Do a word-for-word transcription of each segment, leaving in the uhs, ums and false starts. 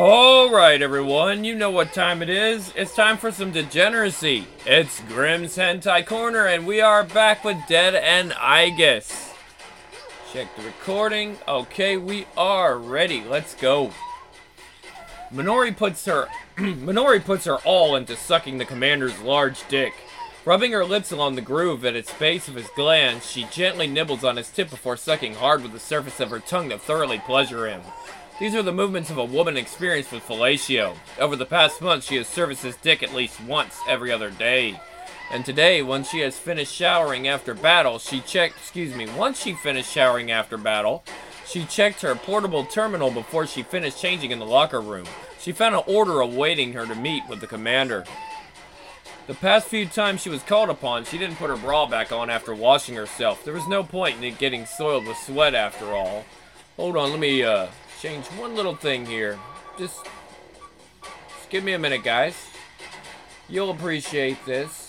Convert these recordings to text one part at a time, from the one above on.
Alright everyone, you know what time it is. It's time for some degeneracy. It's Grimm's Hentai Corner and we are back with Dead and Aigis. Check the recording. Okay, we are ready. Let's go. Minori puts her Minori puts her all into sucking the commander's large dick. Rubbing her lips along the groove at its base of his glands, she gently nibbles on his tip before sucking hard with the surface of her tongue to thoroughly pleasure him. These are the movements of a woman experienced with fellatio. Over the past month, she has serviced his dick at least once every other day. And today, when she has finished showering after battle, she checked, excuse me, once she finished showering after battle, she checked her portable terminal before she finished changing in the locker room. She found an order awaiting her to meet with the commander. The past few times she was called upon, she didn't put her bra back on after washing herself. There was no point in it getting soiled with sweat after all. Hold on, let me, uh... change one little thing here. Just, just give me a minute, guys. You'll appreciate this.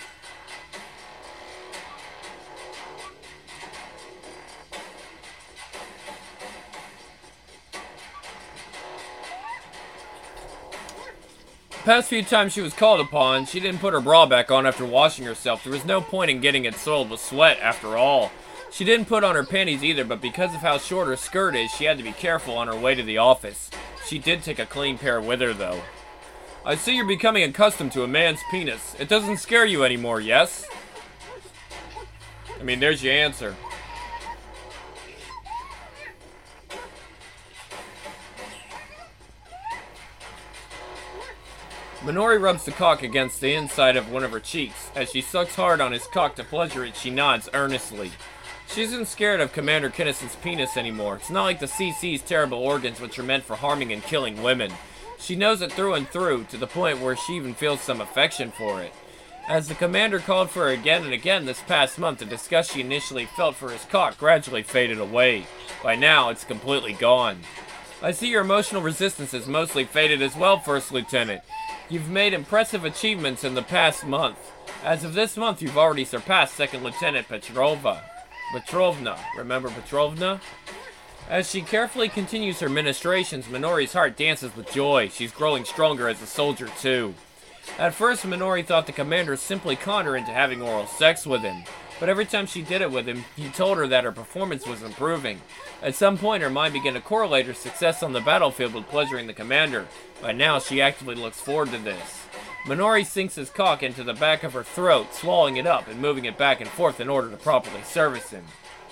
The past few times she was called upon, she didn't put her bra back on after washing herself. There was no point in getting it soiled with sweat after all. She didn't put on her panties either, but because of how short her skirt is, she had to be careful on her way to the office. She did take a clean pair with her, though. I see you're becoming accustomed to a man's penis. It doesn't scare you anymore, yes? I mean, there's your answer. Minori rubs the cock against the inside of one of her cheeks. As she sucks hard on his cock to pleasure it, she nods earnestly. She isn't scared of Commander Kinnison's penis anymore. It's not like the C C's terrible organs, which are meant for harming and killing women. She knows it through and through, to the point where she even feels some affection for it. As the commander called for her again and again this past month, the disgust she initially felt for his cock gradually faded away. By now, it's completely gone. I see your emotional resistance has mostly faded as well, First Lieutenant. You've made impressive achievements in the past month. As of this month, you've already surpassed Second Lieutenant Petrovna. Petrovna. Remember Petrovna? As she carefully continues her ministrations, Minori's heart dances with joy. She's growing stronger as a soldier, too. At first, Minori thought the commander simply conned her into having oral sex with him. But every time she did it with him, he told her that her performance was improving. At some point, her mind began to correlate her success on the battlefield with pleasuring the commander. By now, she actively looks forward to this. Minori sinks his cock into the back of her throat, swallowing it up and moving it back and forth in order to properly service him.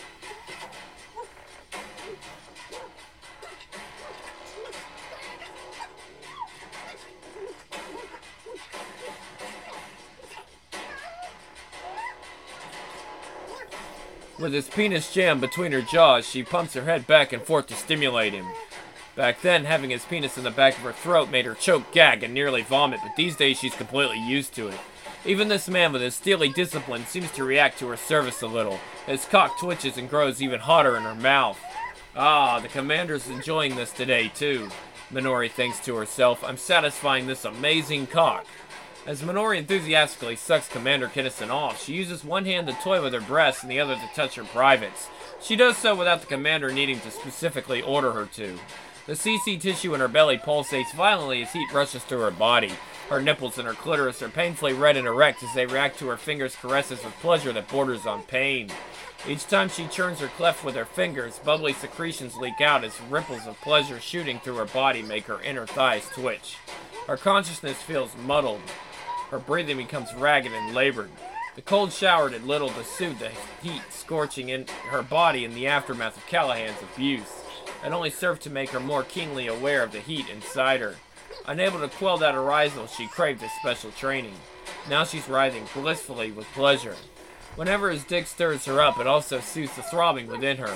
With his penis jammed between her jaws, she pumps her head back and forth to stimulate him. Back then, having his penis in the back of her throat made her choke, gag, and nearly vomit, but these days she's completely used to it. Even this man with his steely discipline seems to react to her service a little. His cock twitches and grows even hotter in her mouth. Ah, the commander's enjoying this today, too. Minori thinks to herself, I'm satisfying this amazing cock. As Minori enthusiastically sucks Commander Kinnison off, she uses one hand to toy with her breasts and the other to touch her privates. She does so without the commander needing to specifically order her to. The C C tissue in her belly pulsates violently as heat rushes through her body. Her nipples and her clitoris are painfully red and erect as they react to her fingers' caresses with pleasure that borders on pain. Each time she churns her cleft with her fingers, bubbly secretions leak out as ripples of pleasure shooting through her body make her inner thighs twitch. Her consciousness feels muddled. Her breathing becomes ragged and labored. The cold shower did little to soothe the heat scorching in her body in the aftermath of Callahan's abuse. It only served to make her more keenly aware of the heat inside her. Unable to quell that arousal, she craved his special training. Now she's writhing blissfully with pleasure. Whenever his dick stirs her up, it also soothes the throbbing within her.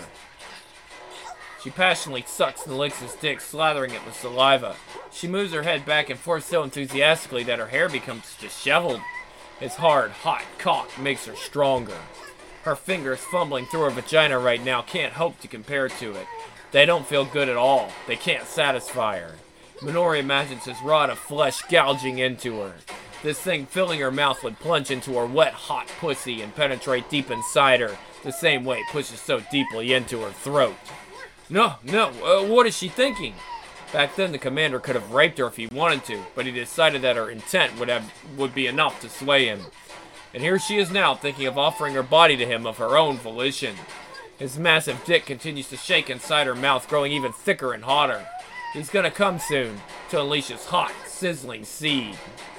She passionately sucks and licks his dick, slathering it with saliva. She moves her head back and forth so enthusiastically that her hair becomes disheveled. His hard, hot cock makes her stronger. Her fingers fumbling through her vagina right now can't hope to compare to it. They don't feel good at all. They can't satisfy her. Minori imagines his rod of flesh gouging into her. This thing filling her mouth would plunge into her wet, hot pussy and penetrate deep inside her, the same way it pushes so deeply into her throat. No, no, uh, what is she thinking? Back then, the commander could have raped her if he wanted to, but he decided that her intent would have would be enough to sway him. And here she is now, thinking of offering her body to him of her own volition. His massive dick continues to shake inside her mouth, growing even thicker and hotter. He's gonna come soon, to unleash his hot, sizzling seed.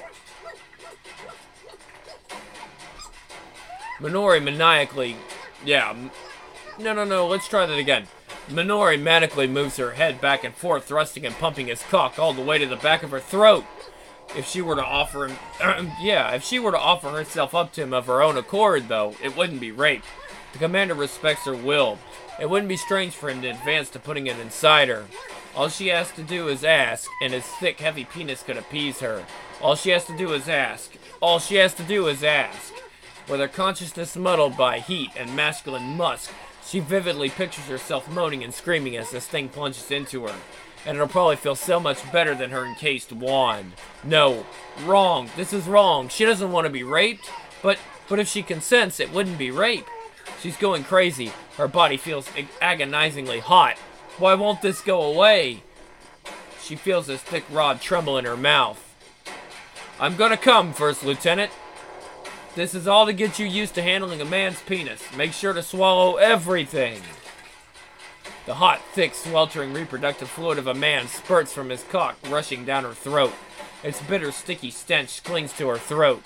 Minori maniacally... Yeah, no, no, no, let's try that again. Minori manically moves her head back and forth, thrusting and pumping his cock all the way to the back of her throat. If she were to offer him... yeah, if she were to offer herself up to him of her own accord, though, it wouldn't be rape. The commander respects her will. It wouldn't be strange for him to advance to putting it inside her. All she has to do is ask, and his thick, heavy penis could appease her. All she has to do is ask. All she has to do is ask. With her consciousness muddled by heat and masculine musk, she vividly pictures herself moaning and screaming as this thing plunges into her. And it'll probably feel so much better than her encased wand. No, wrong. This is wrong. She doesn't want to be raped, but but if she consents, it wouldn't be rape. She's going crazy. Her body feels ag- agonizingly hot. Why won't this go away? She feels this thick rod tremble in her mouth. I'm gonna come, First Lieutenant. This is all to get you used to handling a man's penis. Make sure to swallow everything. The hot, thick, sweltering reproductive fluid of a man spurts from his cock, rushing down her throat. Its bitter, sticky stench clings to her throat.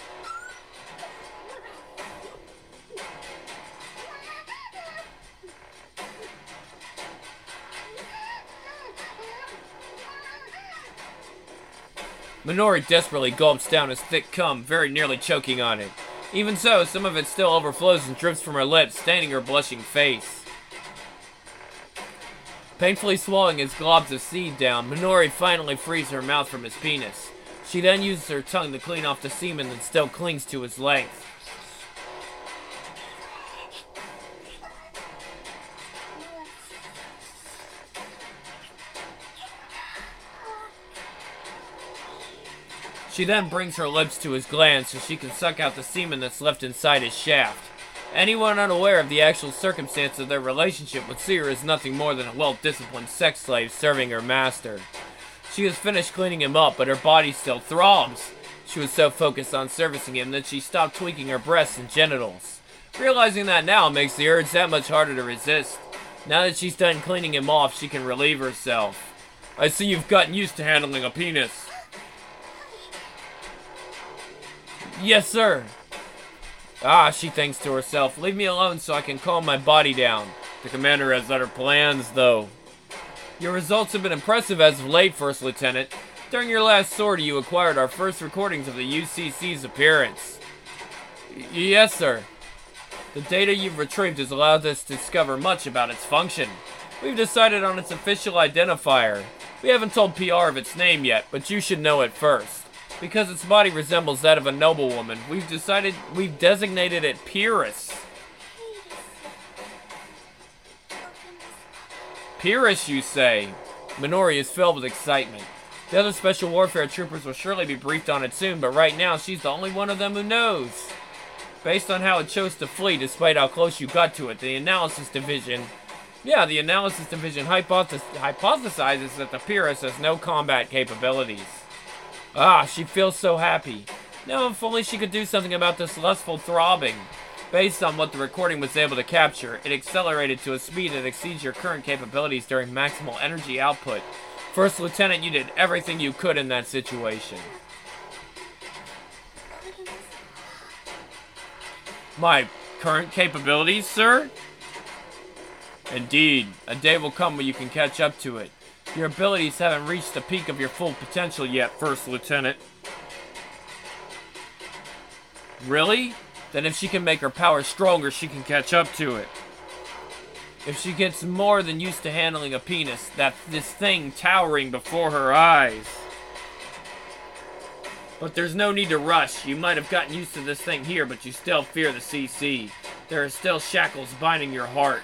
Minori desperately gulps down his thick cum, very nearly choking on it. Even so, some of it still overflows and drips from her lips, staining her blushing face. Painfully swallowing his globs of seed down, Minori finally frees her mouth from his penis. She then uses her tongue to clean off the semen that still clings to his length. She then brings her lips to his glands so she can suck out the semen that's left inside his shaft. Anyone unaware of the actual circumstance of their relationship would see her as nothing more than a well-disciplined sex slave serving her master. She has finished cleaning him up, but her body still throbs. She was so focused on servicing him that she stopped tweaking her breasts and genitals. Realizing that now makes the urge that much harder to resist. Now that she's done cleaning him off, she can relieve herself. I see you've gotten used to handling a penis. Yes, sir. Ah, she thinks to herself, leave me alone so I can calm my body down. The commander has other plans, though. Your results have been impressive as of late, First Lieutenant. During your last sortie, you acquired our first recordings of the U C C's appearance. Y- yes, sir. The data you've retrieved has allowed us to discover much about its function. We've decided on its official identifier. We haven't told P R of its name yet, but you should know it first. Because its body resembles that of a noblewoman, we've decided, we've designated it Pyrrhus. Pyrrhus, you say? Minori is filled with excitement. The other special warfare troopers will surely be briefed on it soon, but right now she's the only one of them who knows. Based on how it chose to flee despite how close you got to it, the analysis division... Yeah, the analysis division hypothes- hypothesizes that the Pyrrhus has no combat capabilities. Ah, she feels so happy. Now, if only she could do something about this lustful throbbing. Based on what the recording was able to capture, it accelerated to a speed that exceeds your current capabilities during maximal energy output. First Lieutenant, you did everything you could in that situation. My current capabilities, sir? Indeed, a day will come when you can catch up to it. Your abilities haven't reached the peak of your full potential yet, First Lieutenant. Really? Then if she can make her power stronger, she can catch up to it. If she gets more than used to handling a penis, that's this thing towering before her eyes. But there's no need to rush. You might have gotten used to this thing here, but you still fear the C C. There are still shackles binding your heart.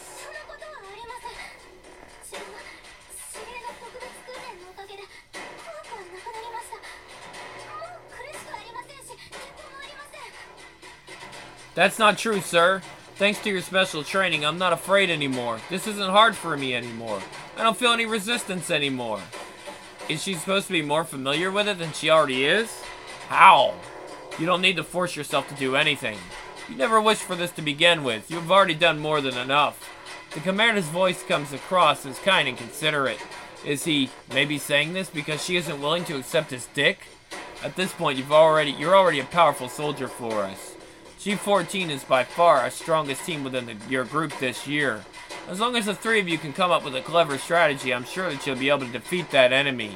That's not true, sir. Thanks to your special training, I'm not afraid anymore. This isn't hard for me anymore. I don't feel any resistance anymore. Is she supposed to be more familiar with it than she already is? How? You don't need to force yourself to do anything. You never wished for this to begin with. You've already done more than enough. The commander's voice comes across as kind and considerate. Is he maybe saying this because she isn't willing to accept his dick? At this point, you've already, you're already a powerful soldier for us. G fourteen is by far our strongest team within the, your group this year. As long as the three of you can come up with a clever strategy, I'm sure that you'll be able to defeat that enemy.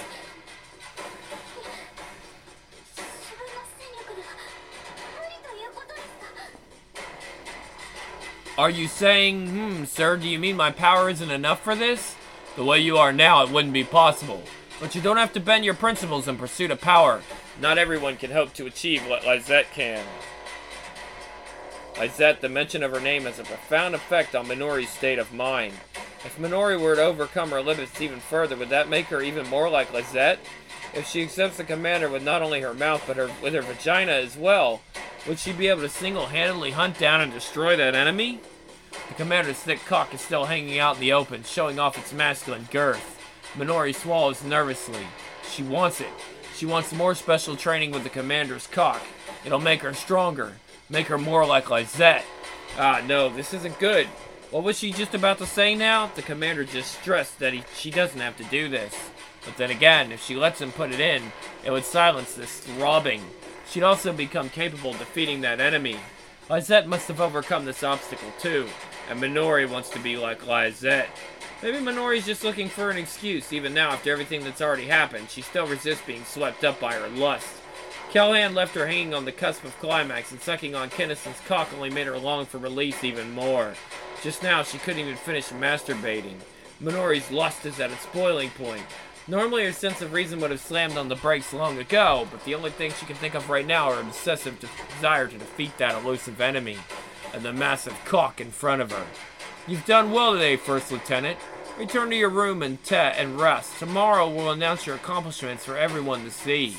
Are you saying, hmm, sir, do you mean my power isn't enough for this? The way you are now, it wouldn't be possible. But you don't have to bend your principles in pursuit of power. Not everyone can hope to achieve what Lisette can. Lisette, the mention of her name has a profound effect on Minori's state of mind. If Minori were to overcome her limits even further, would that make her even more like Lisette? If she accepts the commander with not only her mouth, but her, with her vagina as well, would she be able to single-handedly hunt down and destroy that enemy? The commander's thick cock is still hanging out in the open, showing off its masculine girth. Minori swallows nervously. She wants it. She wants more special training with the commander's cock. It'll make her stronger. Make her more like Lisette. Ah, no, this isn't good. What was she just about to say now? The commander just stressed that he, she doesn't have to do this. But then again, if she lets him put it in, it would silence this throbbing. She'd also become capable of defeating that enemy. Lisette must have overcome this obstacle too, and Minori wants to be like Lisette. Maybe Minori's just looking for an excuse. Even now, after everything that's already happened, she still resists being swept up by her lust. Callahan left her hanging on the cusp of climax, and sucking on Kinnison's cock only made her long for release even more. Just now, she couldn't even finish masturbating. Minori's lust is at its boiling point. Normally, her sense of reason would have slammed on the brakes long ago, but the only thing she can think of right now are an obsessive desire to defeat that elusive enemy, and the massive cock in front of her. You've done well today, First Lieutenant. Return to your room and, te- and rest. Tomorrow we'll announce your accomplishments for everyone to see.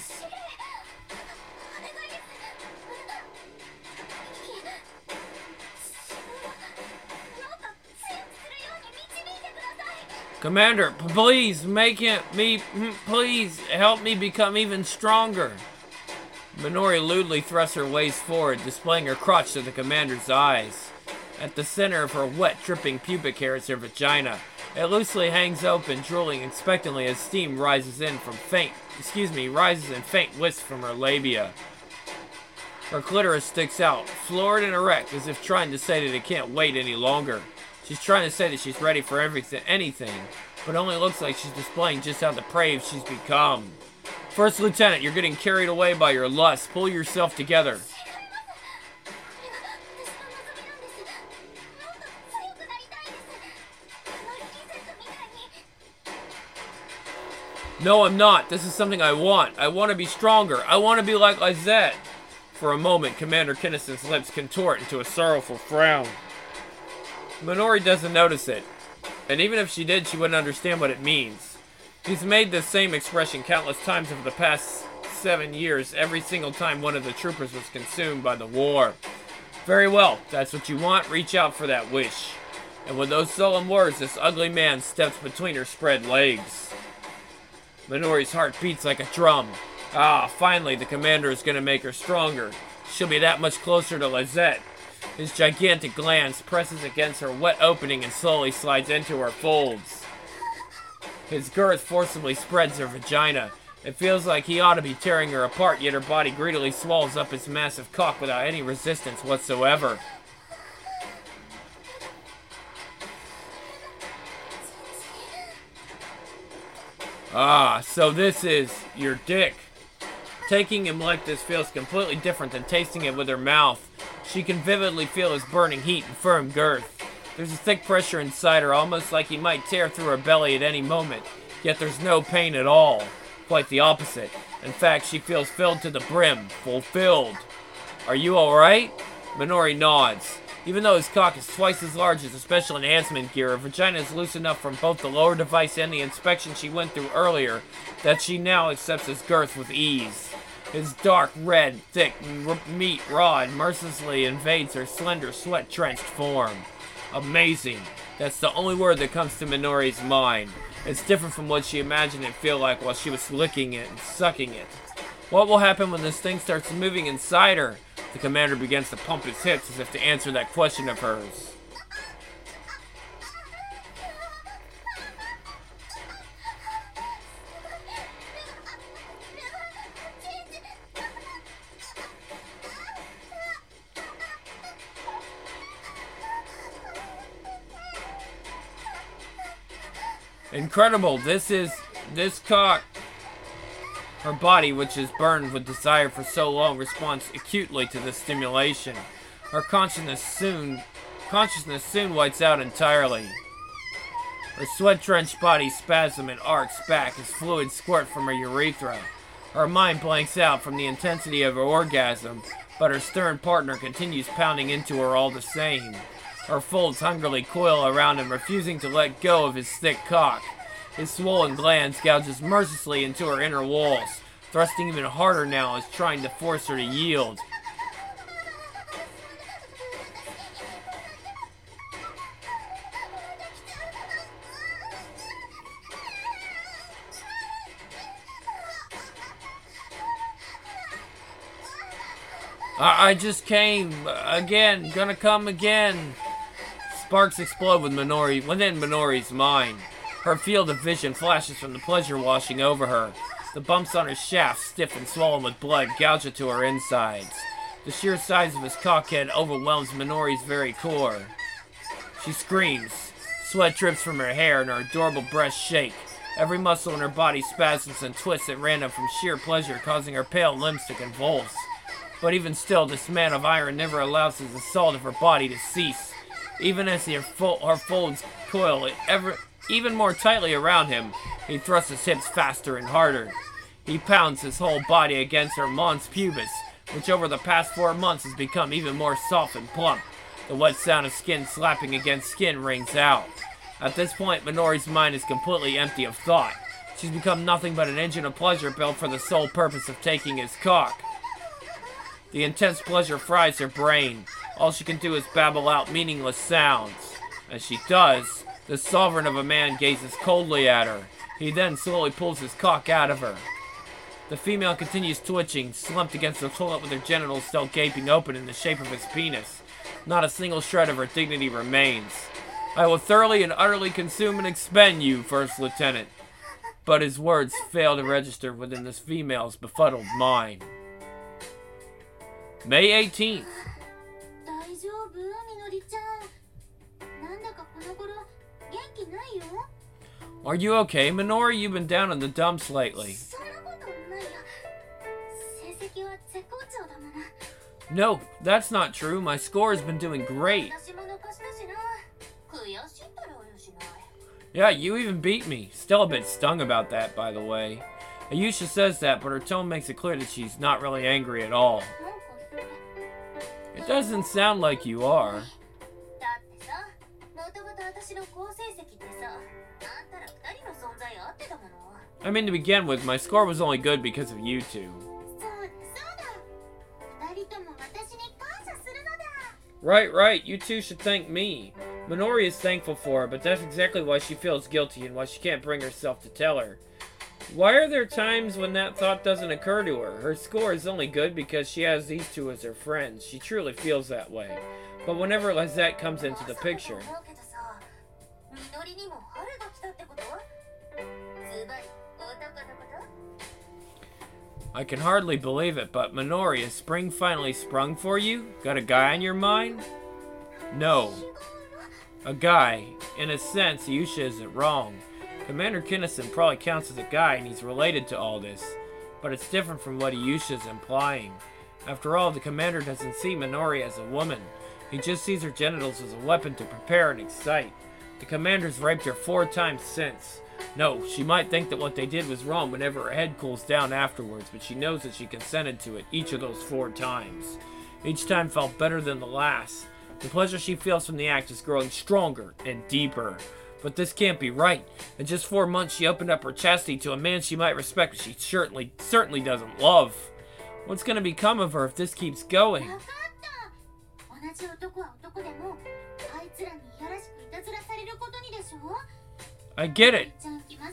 Commander, please make him, me, please help me become even stronger. Minori lewdly thrusts her waist forward, displaying her crotch to the commander's eyes. At the center of her wet, dripping pubic hair is her vagina. It loosely hangs open, drooling expectantly as steam rises in from faint, excuse me, rises in faint wisps from her labia. Her clitoris sticks out, florid and erect, as if trying to say that it can't wait any longer. She's trying to say that she's ready for everything, anything, but it only looks like she's displaying just how depraved she's become. First Lieutenant, you're getting carried away by your lust. Pull yourself together. No, I'm not. This is something I want. I want to be stronger. I want to be like Lisette. For a moment, Commander Kinnison's lips contort into a sorrowful frown. Minori doesn't notice it, and even if she did, she wouldn't understand what it means. He's made this same expression countless times over the past seven years, every single time one of the troopers was consumed by the war. Very well, if that's what you want, reach out for that wish. And with those solemn words, this ugly man steps between her spread legs. Minori's heart beats like a drum. Ah, finally, the commander is going to make her stronger. She'll be that much closer to Lisette. His gigantic glance presses against her wet opening and slowly slides into her folds. His girth forcibly spreads her vagina. It feels like he ought to be tearing her apart, yet her body greedily swallows up his massive cock without any resistance whatsoever. Ah, so this is your dick. Taking him like this feels completely different than tasting it with her mouth. She can vividly feel his burning heat and firm girth. There's a thick pressure inside her, almost like he might tear through her belly at any moment. Yet there's no pain at all. Quite the opposite. In fact, she feels filled to the brim. Fulfilled. Are you alright? Minori nods. Even though his cock is twice as large as the special enhancement gear, her vagina is loose enough from both the lower device and the inspection she went through earlier that she now accepts his girth with ease. His dark, red, thick r- meat rod mercilessly invades her slender, sweat-drenched form. Amazing. That's the only word that comes to Minori's mind. It's different from what she imagined it feel like while she was licking it and sucking it. What will happen when this thing starts moving inside her? The commander begins to pump his hips as if to answer that question of hers. Incredible, this is, this cock, her body, which is burned with desire for so long, responds acutely to this stimulation. Her consciousness soon, consciousness soon whites out entirely. Her sweat-drenched body spasms and arcs back as fluids squirt from her urethra. Her mind blanks out from the intensity of her orgasm, but her stern partner continues pounding into her all the same. Her folds hungrily coil around him, refusing to let go of his thick cock. His swollen glands gouges mercilessly into her inner walls, thrusting even harder now as trying to force her to yield. I, I just came. Again. Gonna come again. Sparks explode with Minori, within Minori's mind. Her field of vision flashes from the pleasure washing over her. The bumps on her shaft, stiff and swollen with blood, gouge into her insides. The sheer size of his cockhead overwhelms Minori's very core. She screams. Sweat drips from her hair and her adorable breasts shake. Every muscle in her body spasms and twists at random from sheer pleasure, causing her pale limbs to convulse. But even still, this man of iron never allows his assault of her body to cease. Even as her, fo her folds coil ever, even more tightly around him, he thrusts his hips faster and harder. He pounds his whole body against her mons pubis, which over the past four months has become even more soft and plump. The wet sound of skin slapping against skin rings out. At this point, Minori's mind is completely empty of thought. She's become nothing but an engine of pleasure built for the sole purpose of taking his cock. The intense pleasure fries her brain. All she can do is babble out meaningless sounds. As she does, the sovereign of a man gazes coldly at her. He then slowly pulls his cock out of her. The female continues twitching, slumped against the toilet with her genitals still gaping open in the shape of his penis. Not a single shred of her dignity remains. I will thoroughly and utterly consume and expend you, First Lieutenant. But his words fail to register within this female's befuddled mind. May eighteenth. Are you okay, Minori? You've been down in the dumps lately. No, that's not true. My score has been doing great. Yeah, you even beat me. Still a bit stung about that, by the way. Ayusha says that, but her tone makes it clear that she's not really angry at all. It doesn't sound like you are. I mean, to begin with, my score was only good because of you two. Right, right, you two should thank me. Minori is thankful for her, but that's exactly why she feels guilty and why she can't bring herself to tell her. Why are there times when that thought doesn't occur to her? Her score is only good because she has these two as her friends. She truly feels that way. But whenever Lizette comes into the picture... I can hardly believe it, but Minori, is spring finally sprung for you? Got a guy on your mind? No. A guy. In a sense, Ayusha isn't wrong. Commander Kinnison probably counts as a guy and he's related to all this, but it's different from what Ayusha's implying. After all, the commander doesn't see Minori as a woman. He just sees her genitals as a weapon to prepare and excite. The commander's raped her four times since. No, she might think that what they did was wrong whenever her head cools down afterwards, but she knows that she consented to it each of those four times. Each time felt better than the last. The pleasure she feels from the act is growing stronger and deeper. But this can't be right. In just four months, she opened up her chastity to a man she might respect, but she certainly, certainly doesn't love. What's going to become of her if this keeps going? I get it.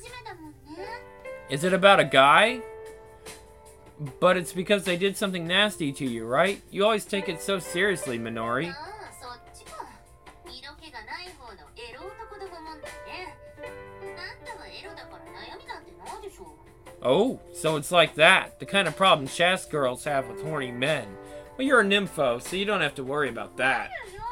Is it about a guy? But it's because they did something nasty to you, right? You always take it so seriously, Minori. Oh, so it's like that. The kind of problem Chast girls have with horny men. Well, you're a nympho, so you don't have to worry about that.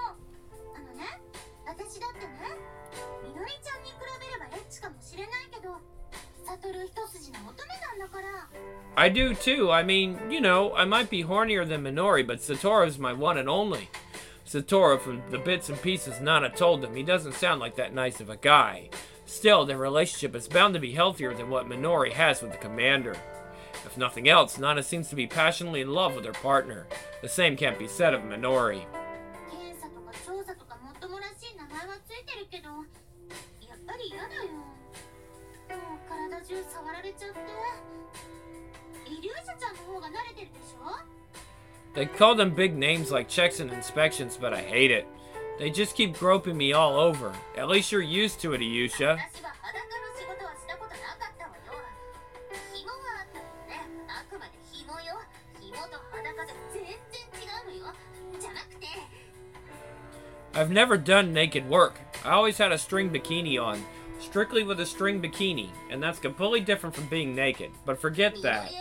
I do too. I mean, you know, I might be hornier than Minori, but Satoru's my one and only. Satoru, from the bits and pieces Nana told him, he doesn't sound like that nice of a guy. Still, their relationship is bound to be healthier than what Minori has with the commander. If nothing else, Nana seems to be passionately in love with her partner. The same can't be said of Minori. They call them big names like checks and inspections, but I hate it. They just keep groping me all over. At least you're used to it, Ayusha. I've never done naked work. I always had a string bikini on. Strictly with a string bikini, and that's completely different from being naked. But forget that.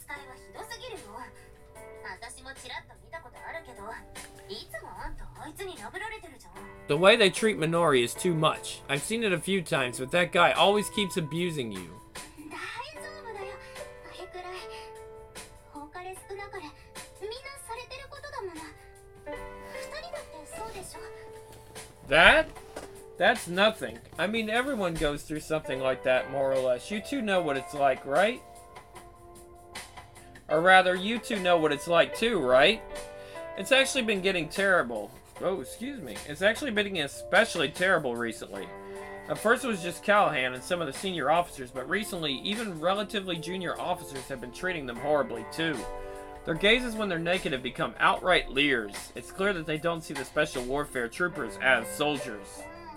The way they treat Minori is too much. I've seen it a few times, but that guy always keeps abusing you. That? That's nothing. I mean, everyone goes through something like that, more or less. You two know what it's like, right? Or rather, you two know what it's like too, right? It's actually been getting terrible. Oh, excuse me. It's actually been getting especially terrible recently. At first it was just Callahan and some of the senior officers, but recently even relatively junior officers have been treating them horribly too. Their gazes when they're naked have become outright leers. It's clear that they don't see the special warfare troopers as soldiers.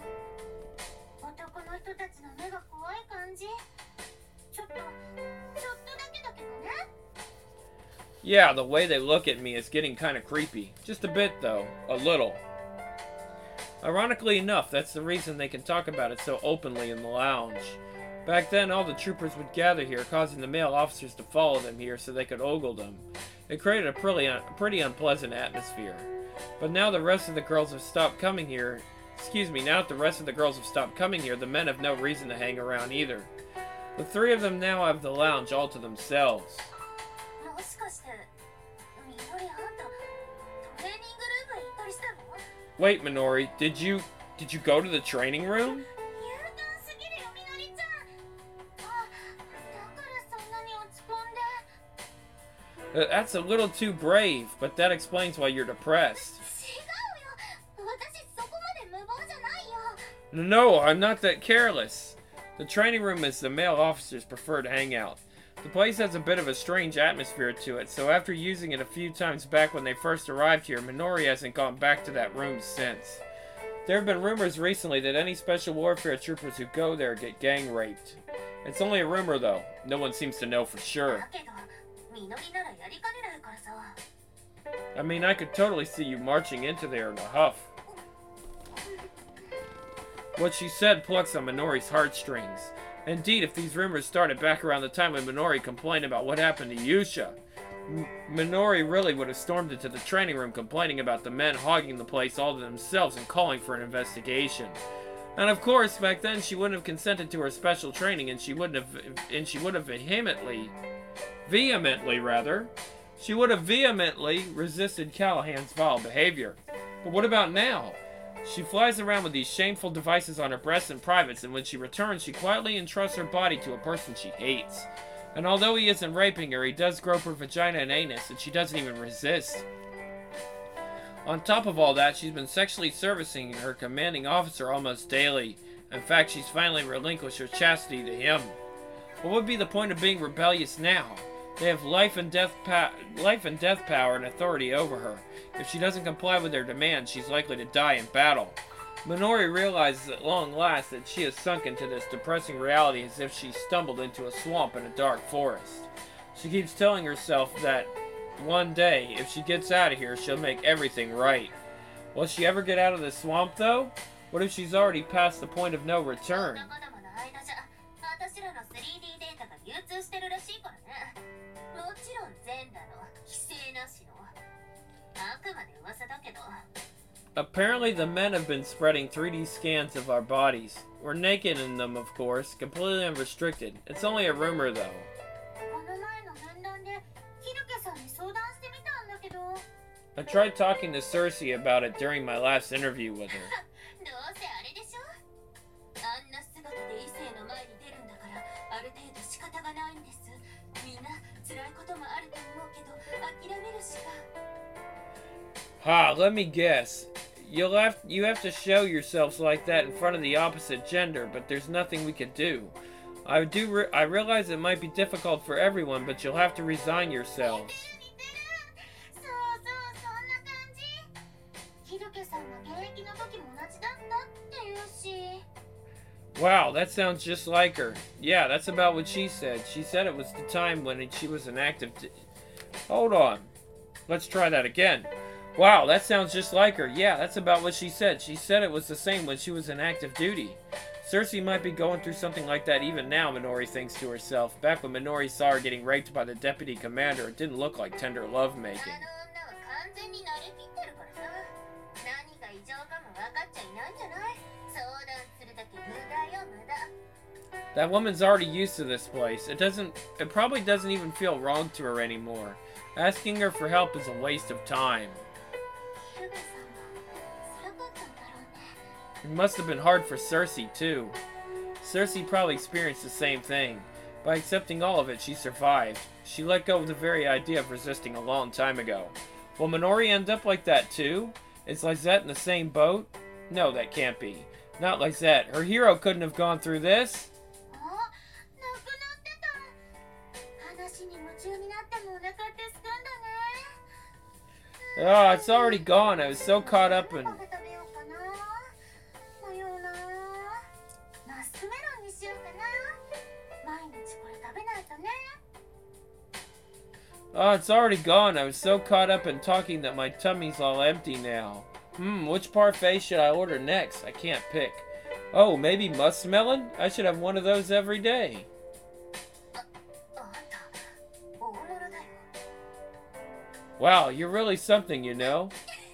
Yeah, the way they look at me is getting kind of creepy. Just a bit, though. A little. Ironically enough, that's the reason they can talk about it so openly in the lounge. Back then, all the troopers would gather here, causing the male officers to follow them here so they could ogle them. It created a pretty, un pretty unpleasant atmosphere. But now the rest of the girls have stopped coming here. Excuse me, now that the rest of the girls have stopped coming here, the men have no reason to hang around either. The three of them now have the lounge all to themselves. Wait, Minori, did you did you go to the training room? Uh, that's a little too brave, but that explains why you're depressed. No, I'm not that careless. The training room is the male officer's preferred hangout. The place has a bit of a strange atmosphere to it, so after using it a few times back when they first arrived here, Minori hasn't gone back to that room since. There have been rumors recently that any special warfare troopers who go there get gang raped. It's only a rumor though. No one seems to know for sure. I mean, I could totally see you marching into there in a huff. What she said plucks on Minori's heartstrings. Indeed, if these rumors started back around the time when Minori complained about what happened to Yusha, M Minori really would have stormed into the training room complaining about the men hogging the place all to themselves and calling for an investigation. And of course, back then she wouldn't have consented to her special training, and she wouldn't have, and she would have vehemently, vehemently rather, she would have vehemently resisted Callahan's vile behavior. But what about now? She flies around with these shameful devices on her breasts in privates, and when she returns, she quietly entrusts her body to a person she hates. And although he isn't raping her, he does grope her vagina and anus, and she doesn't even resist. On top of all that, she's been sexually servicing her commanding officer almost daily. In fact, she's finally relinquished her chastity to him. What would be the point of being rebellious now? They have life and death pa life and death power and authority over her. If she doesn't comply with their demands, she's likely to die in battle. Minori realizes at long last that she has sunk into this depressing reality as if she stumbled into a swamp in a dark forest. She keeps telling herself that one day, if she gets out of here, she'll make everything right. Will she ever get out of the swamp, though? What if she's already past the point of no return? Apparently the men have been spreading three D scans of our bodies. We're naked in them, of course, completely unrestricted. It's only a rumor, though. I tried talking to Cersei about it during my last interview with her. Ha, let me guess. You'll have, you have to show yourselves like that in front of the opposite gender, but there's nothing we could do. I do. Re I realize it might be difficult for everyone, but you'll have to resign yourselves. Wow, that sounds just like her. Yeah, that's about what she said. She said it was the time when she was an active... Hold on. Let's try that again. Wow, that sounds just like her. Yeah, that's about what she said. She said it was the same when she was in active duty. Cersei might be going through something like that even now, Minori thinks to herself. Back when Minori saw her getting raped by the deputy commander, it didn't look like tender lovemaking. That woman's already used to this place. It doesn't, it probably doesn't even feel wrong to her anymore. Asking her for help is a waste of time. It must have been hard for Cersei, too. Cersei probably experienced the same thing. By accepting all of it, she survived. She let go of the very idea of resisting a long time ago. Will Minori end up like that, too? Is Lysette in the same boat? No, that can't be. Not Lysette. Her hero couldn't have gone through this. Oh, it's already gone. I was so caught up in... Oh, it's already gone. I was so caught up in talking that my tummy's all empty now. Hmm, which parfait should I order next? I can't pick. Oh, maybe muskmelon? I should have one of those every day. Wow, you're really something, you know.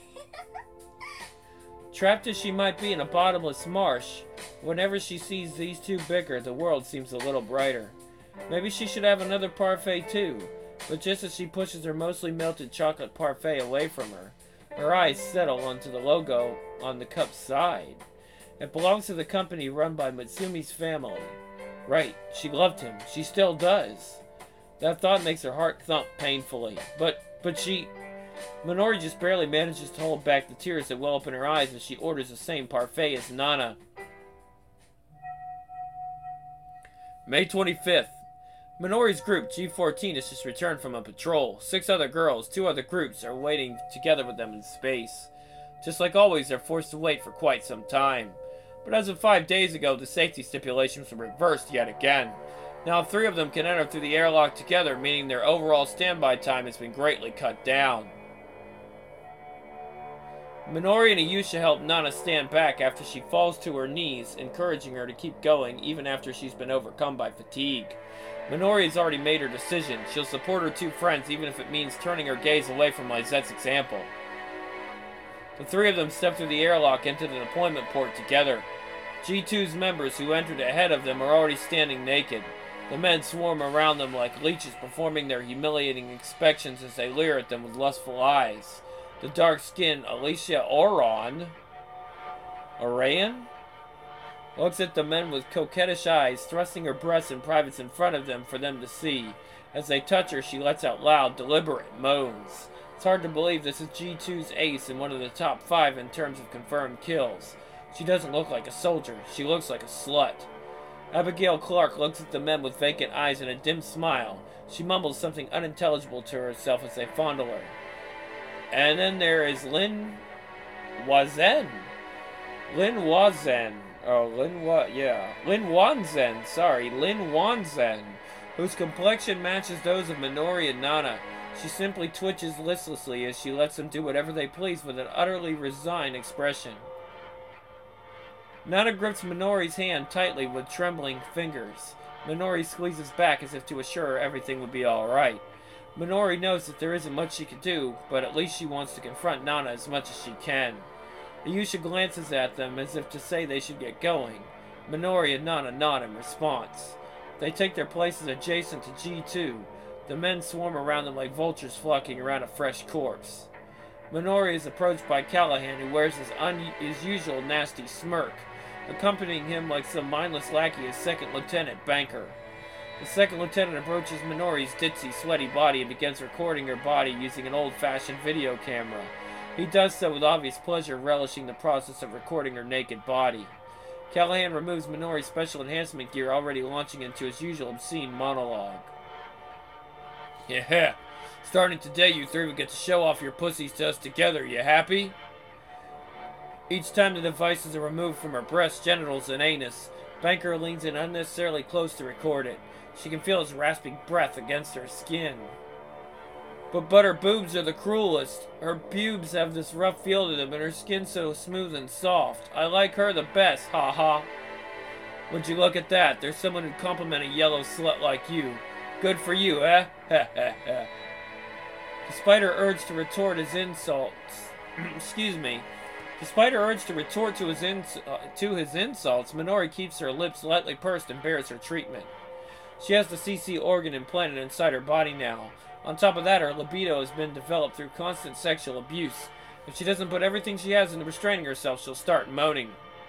Trapped as she might be in a bottomless marsh, whenever she sees these two bicker, the world seems a little brighter. Maybe she should have another parfait too. But just as she pushes her mostly melted chocolate parfait away from her, her eyes settle onto the logo on the cup's side. It belongs to the company run by Mitsumi's family. Right, she loved him. She still does. That thought makes her heart thump painfully. But, but she... Minori just barely manages to hold back the tears that well up in her eyes as she orders the same parfait as Nana. May twenty-fifth. Minori's group, G fourteen, has just returned from a patrol. Six other girls, two other groups, are waiting together with them in space. Just like always, they're forced to wait for quite some time. But as of five days ago, the safety stipulations were reversed yet again. Now three of them can enter through the airlock together, meaning their overall standby time has been greatly cut down. Minori and Ayusha help Nana stand back after she falls to her knees, encouraging her to keep going even after she's been overcome by fatigue. Minori has already made her decision. She'll support her two friends even if it means turning her gaze away from Lysette's example. The three of them step through the airlock into the deployment port together. G two's members who entered ahead of them are already standing naked. The men swarm around them like leeches performing their humiliating inspections as they leer at them with lustful eyes. The dark-skinned Alicia Oron, Orion, looks at the men with coquettish eyes, thrusting her breasts and privates in front of them for them to see. As they touch her, she lets out loud, deliberate moans. It's hard to believe this is G two's ace and one of the top five in terms of confirmed kills. She doesn't look like a soldier. She looks like a slut. Abigail Clark looks at the men with vacant eyes and a dim smile. She mumbles something unintelligible to herself as they fondle her. And then there is Lin Wazen. Lin Wazhen. Oh, Lin Wa... Yeah. Lin Wanzhen. Sorry. Lin Wanzhen. Whose complexion matches those of Minori and Nana. She simply twitches listlessly as she lets them do whatever they please with an utterly resigned expression. Nana grips Minori's hand tightly with trembling fingers. Minori squeezes back as if to assure her everything will be alright. Minori knows that there isn't much she can do, but at least she wants to confront Nana as much as she can. Ayusha glances at them as if to say they should get going. Minori and Nana nod in response. They take their places adjacent to G two. The men swarm around them like vultures flocking around a fresh corpse. Minori is approached by Callahan, who wears his, un his usual nasty smirk. Accompanying him like some mindless lackey is Second Lieutenant Banker. The Second Lieutenant approaches Minori's ditzy, sweaty body and begins recording her body using an old-fashioned video camera. He does so with obvious pleasure, relishing the process of recording her naked body. Callahan removes Minori's special enhancement gear, already launching into his usual obscene monologue. Yeah, starting today you three will get to show off your pussies to us together, you happy? Each time the devices are removed from her breasts, genitals, and anus, Banker leans in unnecessarily close to record it. She can feel his rasping breath against her skin. But but her boobs are the cruelest. Her pubes have this rough feel to them, and her skin so smooth and soft. I like her the best, ha ha. Would you look at that? There's someone who'd compliment a yellow slut like you. Good for you, eh? Ha ha ha. Despite her urge to retort his insults, excuse me, despite her urge to retort to his ins uh, to his insults, Minori keeps her lips lightly pursed and bears her treatment. She has the C C organ implanted inside her body now. On top of that, her libido has been developed through constant sexual abuse. If she doesn't put everything she has into restraining herself, she'll start moaning.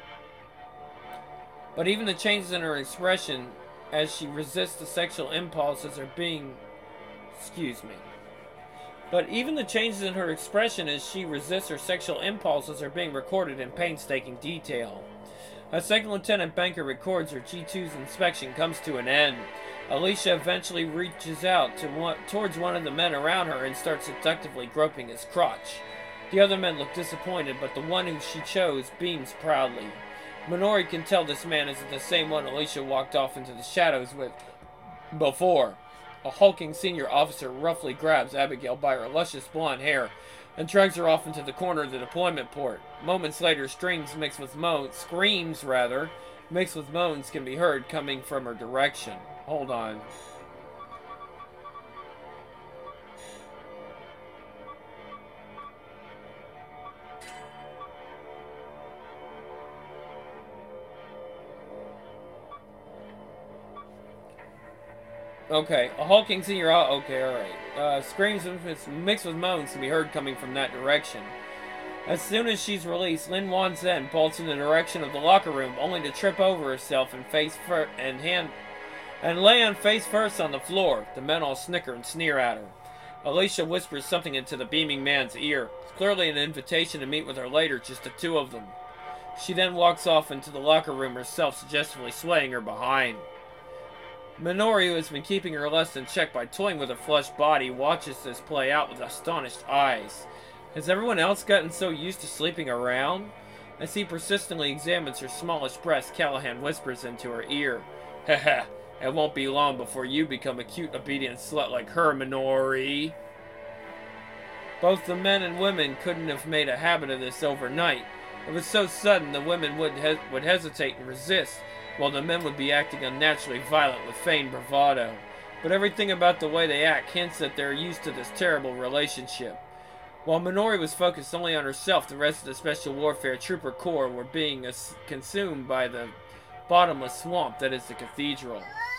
But even the changes in her expression as she resists the sexual impulses are being... Excuse me. But even the changes in her expression as she resists her sexual impulses are being recorded in painstaking detail. As Second Lieutenant Banker records, her G two's inspection comes to an end. Alicia eventually reaches out to one, towards one of the men around her and starts seductively groping his crotch. The other men look disappointed, but the one who she chose beams proudly. Minori can tell this man isn't the same one Alicia walked off into the shadows with before. A hulking senior officer roughly grabs Abigail by her luscious blonde hair and drags her off into the corner of the deployment port. Moments later, strings mixed with moans, screams rather, mixed with moans can be heard coming from her direction. Hold on. Okay, a hulking senior... Oh, okay, alright. Uh, screams mixed with moans can be heard coming from that direction. As soon as she's released, Lin Wanzhen bolts in the direction of the locker room, only to trip over herself and face fir and hand and land face first on the floor. The men all snicker and sneer at her. Alicia whispers something into the beaming man's ear. It's clearly an invitation to meet with her later, just the two of them. She then walks off into the locker room herself, suggestively swaying her behind. Minori, who has been keeping her lust in check by toying with her flushed body, watches this play out with astonished eyes. Has everyone else gotten so used to sleeping around? As he persistently examines her smallish breast, Callahan whispers into her ear, "Haha, it won't be long before you become a cute, obedient slut like her, Minori." Both the men and women couldn't have made a habit of this overnight. It was so sudden the women would, he would hesitate and resist, while the men would be acting unnaturally violent with feigned bravado. But everything about the way they act hints that they're used to this terrible relationship. While Minori was focused only on herself, the rest of the Special Warfare Trooper Corps were being consumed by the bottomless swamp that is the cathedral.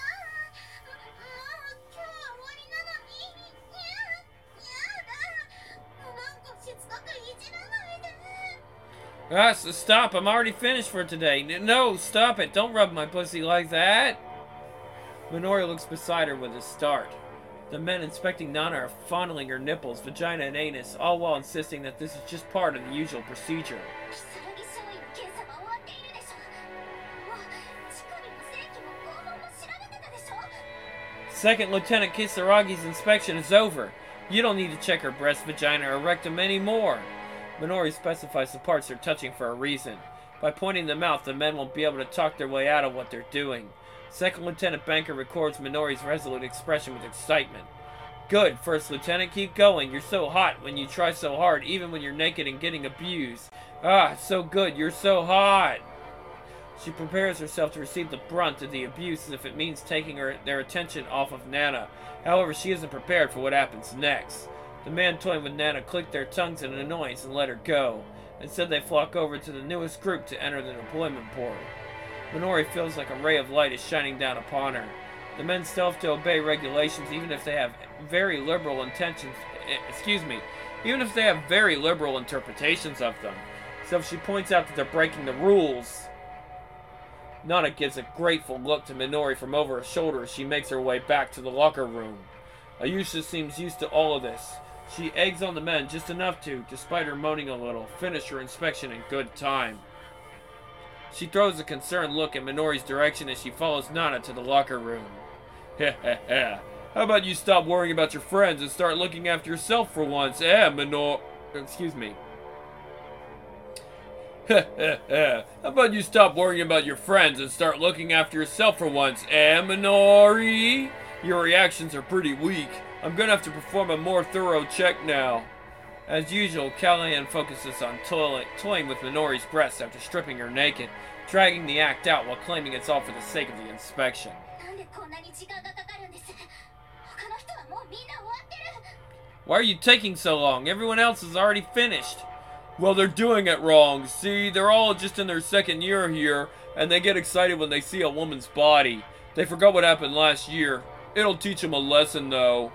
Ah, so stop. I'm already finished for today. No, stop it. Don't rub my pussy like that. Minori looks beside her with a start. The men inspecting Nana are fondling her nipples, vagina, and anus, all while insisting that this is just part of the usual procedure. Second Lieutenant Kisaragi's inspection is over. You don't need to check her breast, vagina, or rectum anymore. Minori specifies the parts they're touching for a reason. By pointing them out, the men won't be able to talk their way out of what they're doing. Second Lieutenant Banker records Minori's resolute expression with excitement. Good, First Lieutenant, keep going. You're so hot when you try so hard, even when you're naked and getting abused. Ah, so good, you're so hot. She prepares herself to receive the brunt of the abuse as if it means taking her their attention off of Nana. However, she isn't prepared for what happens next. The man toying with Nana clicked their tongues in annoyance and let her go. Instead, they flock over to the newest group to enter the deployment port. Minori feels like a ray of light is shining down upon her. The men stealth to obey regulations even if they have very liberal intentions, excuse me, even if they have very liberal interpretations of them. So if she points out that they're breaking the rules, Nana gives a grateful look to Minori from over her shoulder as she makes her way back to the locker room. Ayesha seems used to all of this. She eggs on the men just enough to, despite her moaning a little, finish her inspection in good time. She throws a concerned look in Minori's direction as she follows Nana to the locker room. Heh heh heh. How about you stop worrying about your friends and start looking after yourself for once, eh, Minori? Excuse me. Heh heh heh. How about you stop worrying about your friends and start looking after yourself for once, eh, Minori? Your reactions are pretty weak. I'm gonna have to perform a more thorough check now. As usual, Callahan focuses on toiling, toying with Minori's breasts after stripping her naked, dragging the act out while claiming it's all for the sake of the inspection. Why are you taking so long? Everyone else is already finished. Well, they're doing it wrong. See, they're all just in their second year here, and they get excited when they see a woman's body. They forgot what happened last year. It'll teach them a lesson, though.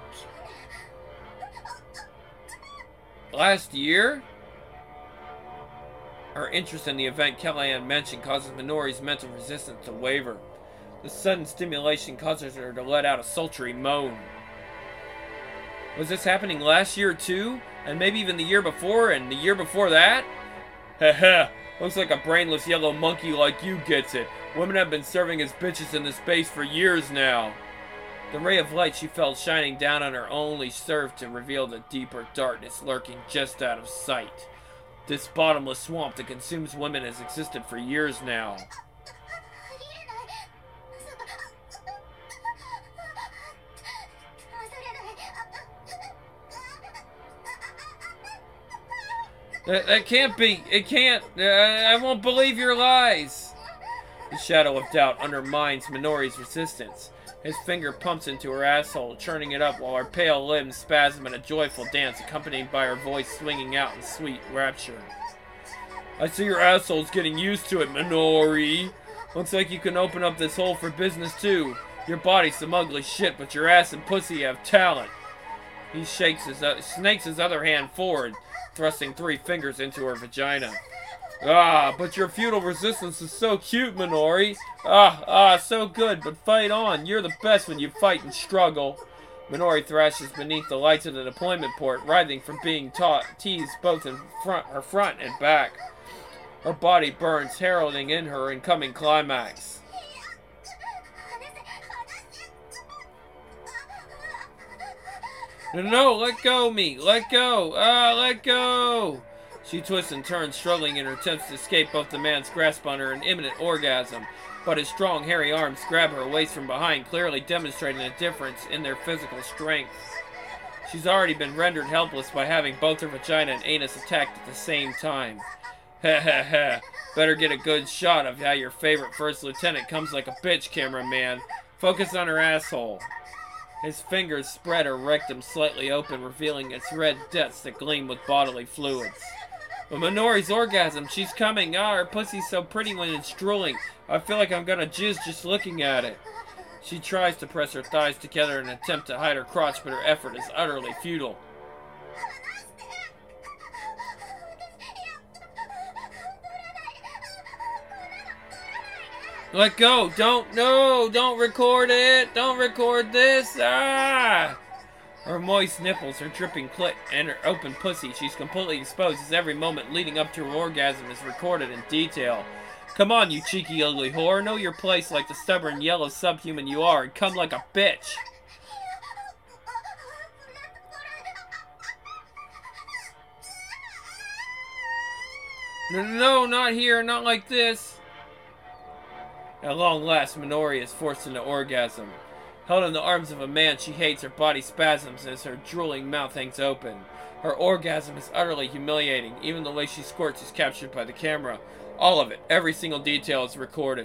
Last year? Her interest in the event Callahan mentioned causes Minori's mental resistance to waver. The sudden stimulation causes her to let out a sultry moan. Was this happening last year, too? And maybe even the year before, and the year before that? Heh heh. Looks like a brainless yellow monkey like you gets it. Women have been serving as bitches in this base for years now. The ray of light she felt shining down on her only served to reveal the deeper darkness lurking just out of sight. This bottomless swamp that consumes women has existed for years now. That, that can't be. It can't. Uh, I won't believe your lies. The shadow of doubt undermines Minori's resistance. His finger pumps into her asshole, churning it up while her pale limbs spasm in a joyful dance accompanied by her voice swinging out in sweet rapture. I see your asshole's getting used to it, Minori. Looks like you can open up this hole for business too. Your body's some ugly shit, but your ass and pussy have talent. He shakes his, uh, snakes his other hand forward, thrusting three fingers into her vagina. Ah, but your feudal resistance is so cute, Minori. Ah, ah, so good, but fight on. You're the best when you fight and struggle. Minori thrashes beneath the lights of the deployment port, writhing from being ta teased both in front, her front and back. Her body burns, heralding in her incoming climax. No, no, let go me. Let go. Ah, let go. She twists and turns, struggling in her attempts to escape both the man's grasp on her and imminent orgasm. But his strong, hairy arms grab her waist from behind, clearly demonstrating a difference in their physical strength. She's already been rendered helpless by having both her vagina and anus attacked at the same time. Heh heh heh. Better get a good shot of how your favorite first lieutenant comes like a bitch, cameraman. Focus on her asshole. His fingers spread her rectum slightly open, revealing its red depths that gleam with bodily fluids. But Minori's orgasm, she's coming. Ah, her pussy's so pretty when it's drooling. I feel like I'm gonna jizz just looking at it. She tries to press her thighs together in an attempt to hide her crotch, but her effort is utterly futile. Let go! Don't, no! Don't record it! Don't record this! Ah! Her moist nipples, her dripping clit, and her open pussy, she's completely exposed as every moment leading up to her orgasm is recorded in detail. Come on, you cheeky ugly whore, know your place like the stubborn yellow subhuman you are, and come like a bitch! No, no, no, not here, not like this. At long last, Minori is forced into orgasm. Held in the arms of a man she hates, her body spasms as her drooling mouth hangs open. Her orgasm is utterly humiliating. Even the way she squirts is captured by the camera. All of it, every single detail is recorded.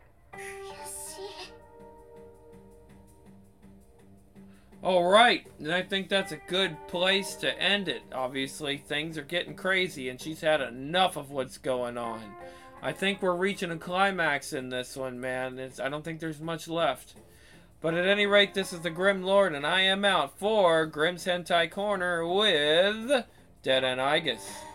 Alright, and I think that's a good place to end it. Obviously, things are getting crazy, and she's had enough of what's going on. I think we're reaching a climax in this one, man. It's, I don't think there's much left. But at any rate, this is the Grim Lord, and I am out for Grimm's Hentai Corner with Dead End Igus.